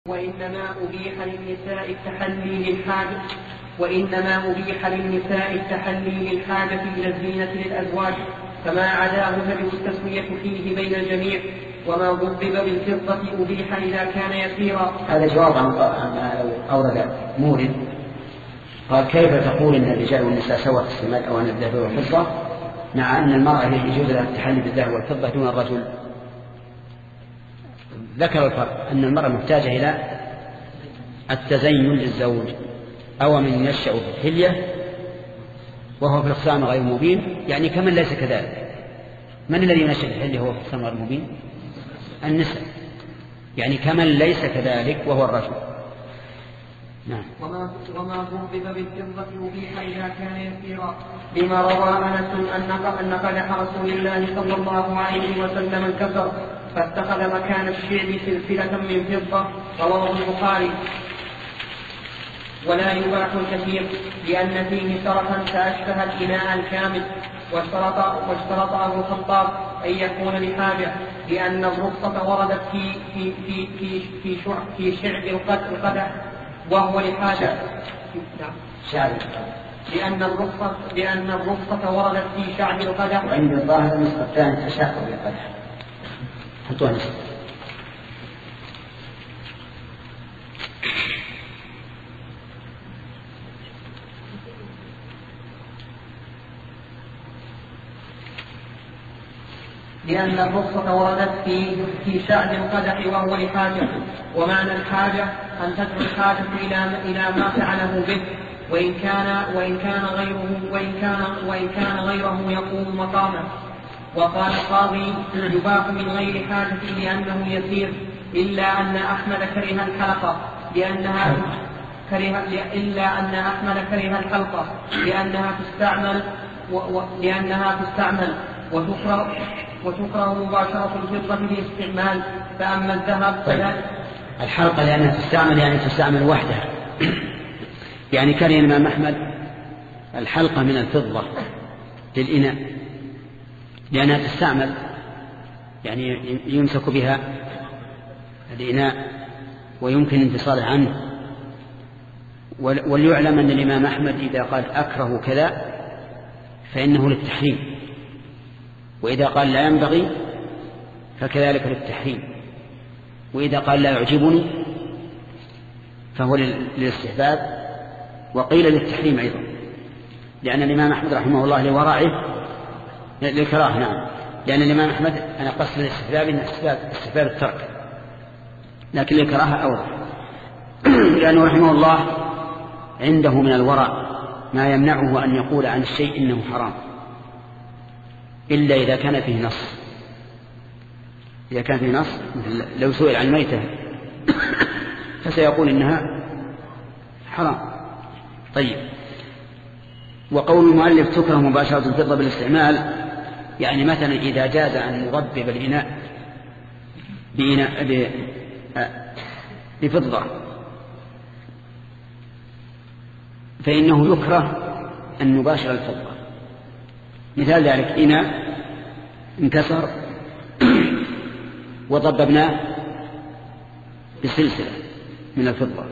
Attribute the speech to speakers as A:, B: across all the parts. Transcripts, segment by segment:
A: وإنما أبيح للنساء التحلي للحاجة إلى الزينة للأزواج، فما عداه تجب التسوية فيه بين الجميع، وما ضرب بالفضة أبيح إذا كان يسيرا.
B: هذا جواب عن ما أورد مورد قال: كيف تقول إن الرجال والنساء سواء في السماء أو أن الذهب والفضة، مع أن المرأة يجوز لها التحلي بالذهب والفضة دون الرجل؟ ذكر الفرق أن المرأة محتاجة إلى التزين للزوج، أو من ينشأ في الحلية وهو في الخصام غير مبين، يعني كمن ليس كذلك. من الذي ينشأ في الحلية وهو في الخصام غير مبين؟ النساء، يعني كمن ليس كذلك وهو الرجل. نعم.
A: وما ضرب بالفضة أبيح إذا كان يسيرا، لما روى أنس أن قدح رسول الله صلى الله عليه وسلم انكسر فاتخذ مكان الشعب سلسلة من فضة، رواه البخاري. ولا يباح الكثير لأن فيه سرفا فأشبه الإناء الكامل، واشترط أبو الخطاب أن يكون لحاجة، لأن الرخصة وردت في شعب القدح وهو لحاجة. لأن الرخصة وردت في شعب القدح،
B: وعند الظاهر النسخة الثانية تشاق بالقدح. حطوها نسخة.
A: لأن الرخصة وردت في شأن القدح وهو لحاجة، ومعنى الحاجة أن تدعو الحاجة إلى ما فعله به، وإن كان غيره يقوم مقامه. وقال القاضي: يباح من غير حاجة لأنه يسير، إلا أن أحمد كره الحلقة لأنها تستعمل وتكره مباشرة الفضة بالاستعمال. فأما الذهب فلا.
B: الحلقة لأنها تستعمل يعني تستعمل وحدها. يعني كره الإمام أحمد الحلقة من الفضة للإناء لأنها تستعمل، يعني يمسك بها الإناء ويمكن انفصاله عنه. وليعلم أن الإمام أحمد إذا قال أكره كذا فإنه للتحريم، وإذا قال لا ينبغي فكذلك للتحريم، وإذا قال لا يعجبني فهو للاستحباب، وقيل للتحريم أيضا، لأن الإمام أحمد رحمه الله لورائه للكراهة. نعم، لأن الإمام أحمد أنا قصد الاستحباب إن استحباب الترك، لكن للكراهة أوضح. لأنه رحمه الله عنده من الورع ما يمنعه أن يقول عن الشيء إنه حرام إلا إذا كان فيه نص. إذا كان فيه نص، لو سئل عن ميتة فسيقول إنها حرام. طيب، وقول المؤلف تكره مباشرة الفضة بالاستعمال، يعني مثلا إذا جاز أن نربب الإناء بفضة فإنه يكره أن نباشر الفضة. مثال ذلك إناء انكسر وضببناه بسلسلة من الفضة،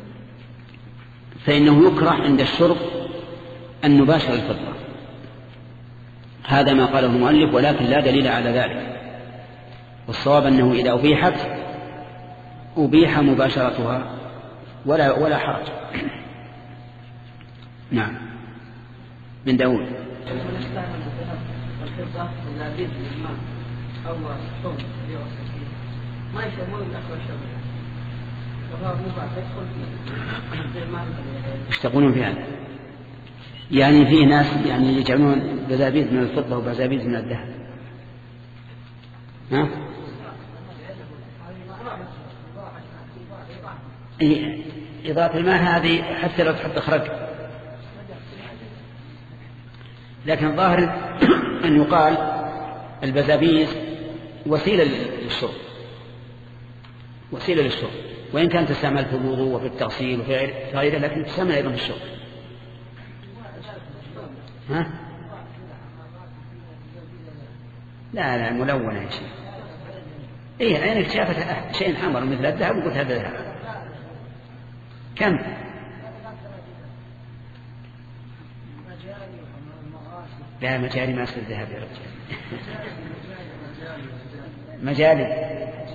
B: فإنه يكره عند الشرب أن نباشر الفضة. هذا ما قاله المؤلف، ولكن لا دليل على ذلك، والصواب أنه إذا أبيحت أبيح مباشرتها ولا حرج. نعم. من داود. ايش تقولون في هذا؟ يعني فيه ناس يعني يجعلون بزابيز من الفضة وبزابيز من الذهب. ها؟ إضافة الماء هذه حتى لو تحط خرق، لكن الظاهر أن يقال البزابيز وسيلة للشرب، وإن كانت تستعمل في الوضوء وفي التغسيل وفي غيره، لكن تستعمل أيضا في الشرب. ها؟ لا ملونة يا شيخ. عينك شافت شيء حمر مثل الذهب وقلت هذا ذهب. كم؟ لا مجاري ما أصل الذهب يا رجال. مجالي.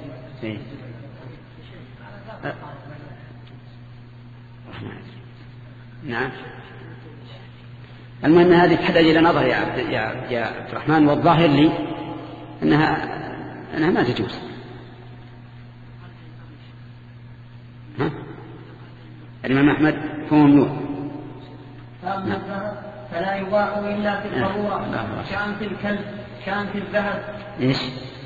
B: نعم. المهم هذه تحتاج إلى نظر يا عبد الرحمن، والظاهر لي أنها ما تجوز. ها؟ الإمام أحمد هو ممنوع.
A: فلا يباع إلا في الضرورة، كان في الكلب، كان في الذهب.
B: إيش؟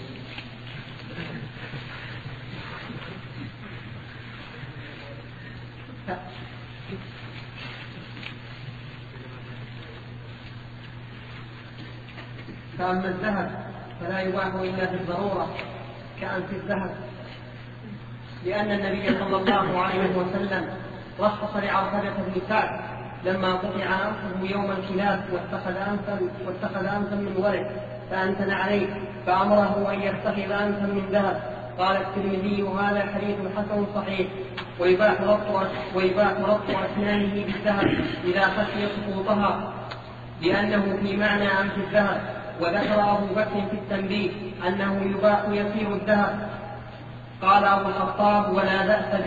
A: فأما الذهب فلا يباع إلا في الضرورة، كان في الذهب، لأن النبي صلى الله عليه وسلم رخص لعرفجة بن سعد لما قطع أنفه يوم الخلاف واتخذ أنفا من ورق فأنتن عليه، فأمره أن يتخذ أنفا من ذهب. قال الترمذي هذا حديث حسن صحيح. ويباح ربط أسنانه بالذهب إذا خشي سقوطها، لأنه في معنى أنف الذهب. وذكر أبو بكر في التنبيه أنه يباح يسير الذهب. قال أبو الخطاب ولا بأس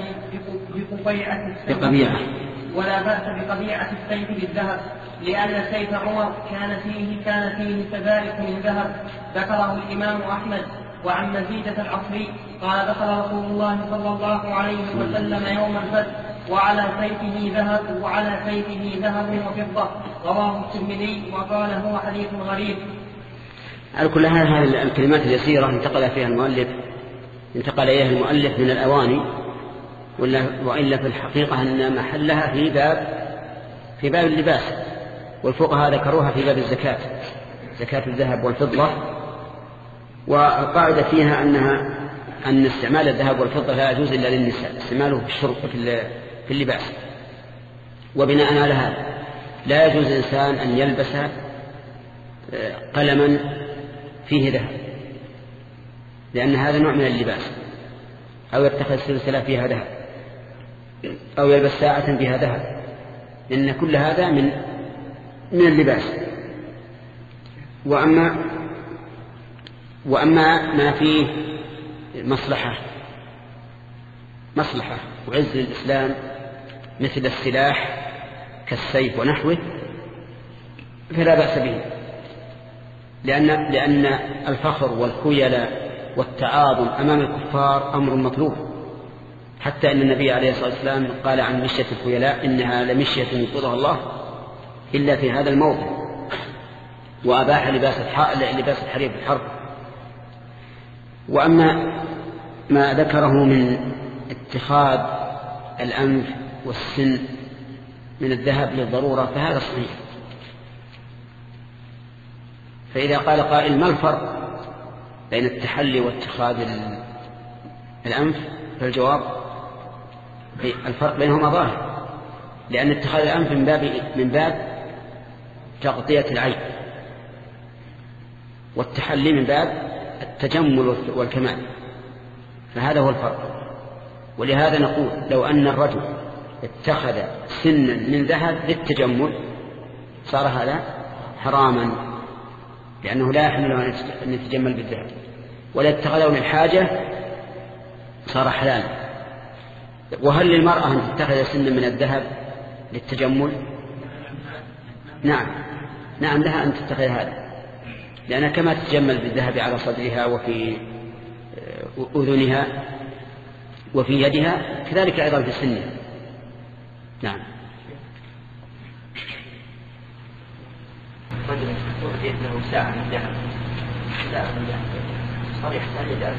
A: بقبيعة السيف بالذهب، لأن سيف عمر كان فيه سبائك من ذهب. ذكره الإمام أحمد. وعن مزيدة العصري قال دخل رسول الله صلى الله عليه وسلم يوم الفتح وعلى سيفه ذهب وفضة. رواه الترمذي وقال هو حديث غريب.
B: على كل حال هذه الكلمات اليسيرة انتقل إليها المؤلف من الأواني، وإلا في الحقيقة أن محلها في باب اللباس، والفقهاء ذكروها في باب الزكاة، زكاة الذهب والفضة. والقاعدة فيها أن استعمال الذهب والفضة لا يجوز إلا للنساء، استعماله في الشرب في اللباس. وبناء على هذا لا يجوز الإنسان أن يلبس قلما فيه ذهب، لأن هذا نوع من اللباس، أو يتخذ سلسلة فيها ذهب، أو يلبس ساعة فيها ذهب، لأن كل هذا من اللباس. وأما ما فيه مصلحة وعز للإسلام مثل السلاح كالسيف ونحوه فلا بأس به، لأن الفخر والخيلاء والتعاظم أمام الكفار أمر مطلوب، حتى أن النبي عليه الصلاة والسلام قال عن مشية الخيلاء إنها لمشية ينقضها الله إلا في هذا الموضع، وأباح لباس الحرير في الحرب. وأما ما ذكره من اتخاذ الأنف والسن من الذهب للضرورة فهذا صحيح. فإذا قال قائل ما الفرق بين التحلي واتخاذ الأنف، فالجواب الفرق بينهما ظاهر، لأن اتخاذ الأنف من باب تغطية العين، والتحلي من باب التجمل والكمال، فهذا هو الفرق. ولهذا نقول لو أن الرجل اتخذ سنا من ذهب للتجمل صار هذا حراما، لأنه لا يحمل له أن يتجمل بالذهب، ولا اتخذه للحاجة صار حلالا. وهل للمرأة أن تتخذ سنا من الذهب للتجمل؟ نعم لها أن تتخذ هذا، لأنها كما تتجمل بالذهب على صدرها وفي أذنها وفي يدها كذلك أيضا في سنها. نعم.
C: رجل أهديت له ساعة من ذهب صار يحتاج إلى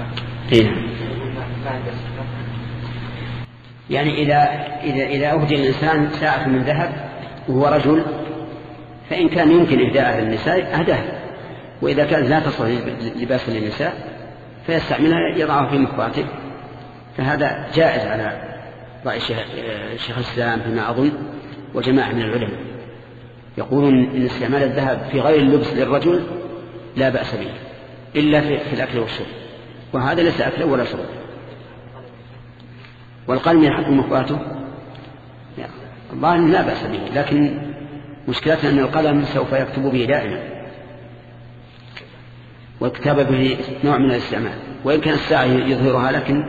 B: يعني إذا أهدي الإنسان ساعة من ذهب وهو رجل، فإن كان يمكن إهداءها للنساء أهداها، وإذا كان لا تصلح لباس للنساء فيستعملها يضعها في مخباته، فهذا جائز على رأي شيخ الإسلام فيما أظن وجماعة من العلماء، يقولون إن استعمال الذهب في غير اللبس للرجل لا بأس به إلا في الأكل والشرب، وهذا ليس أكل ولا شرب. والقلم يحط مخباته الله لا بأس به، لكن مشكلتنا أن القلم سوف يكتب به دائما، والكتابة به نوع من الاستعمال، وإن كان الساعة يظهرها، لكن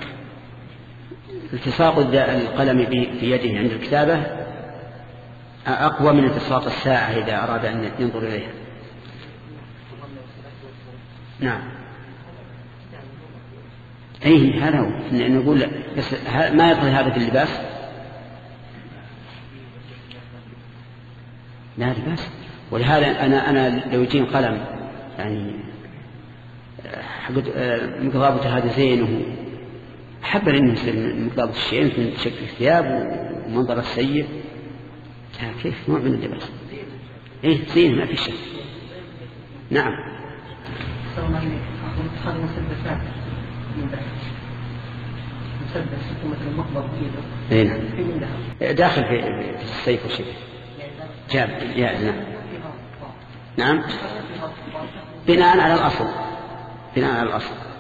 B: التصاق القلم في يده عند الكتابة أقوى من التصاق الساعة إذا أراد أن ينظر إليها. نعم. أي هذا هو نقول، بس ما يدخل هذا في اللباس. لا لباس. ولهذا أنا لو يجين قلم يعني مقضابته هذا زين، أحب أن يصير مقضابة الشيء مثل شكل الثياب ومنظر السيء. كيف نوع من اللباس؟ إيه زين ما في شيء. نعم.
A: اتخاذ مسدسات مسدس مثل المقبض بيده.
B: نعم. داخل في السيف وشيء. جاب جائز. نعم. بناء على الأصل.